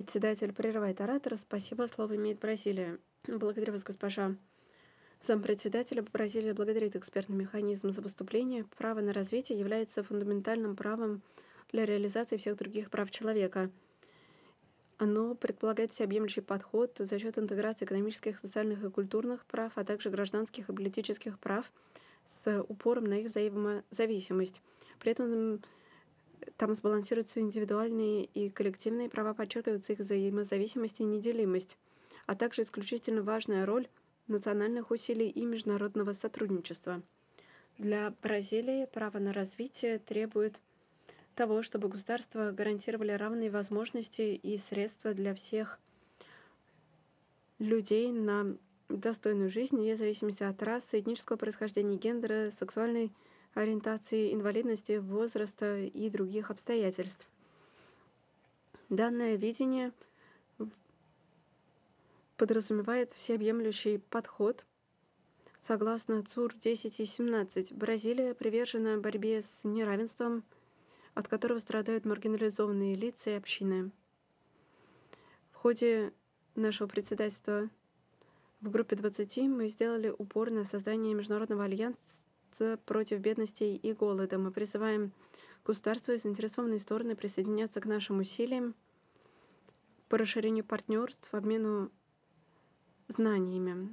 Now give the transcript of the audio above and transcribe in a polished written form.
Председатель прерывает оратора. Спасибо. Слово имеет Бразилия. Благодарю вас, госпожа зампредседателя. Бразилия благодарит экспертный механизм за выступление. Право на развитие является фундаментальным правом для реализации всех других прав человека. Оно предполагает всеобъемлющий подход за счет интеграции экономических, социальных и культурных прав, а также гражданских и политических прав с упором на их взаимозависимость. При этом там сбалансируются индивидуальные и коллективные права, подчеркивается их взаимозависимость и неделимость, а также исключительно важная роль национальных усилий и международного сотрудничества. Для Бразилии право на развитие требует того, чтобы государства гарантировали равные возможности и средства для всех людей на достойную жизнь, вне зависимости от расы, этнического происхождения, гендера, сексуальной ориентации, инвалидности, возраста и других обстоятельств. Данное видение подразумевает всеобъемлющий подход. Согласно ЦУР 10 и 17, Бразилия привержена борьбе с неравенством, от которого страдают маргинализованные лица и общины. В ходе нашего председательства в группе 20 мы сделали упор на создание Международного альянса против бедности и голода. Мы призываем государства и заинтересованные стороны присоединяться к нашим усилиям по расширению партнерств, обмену знаниями.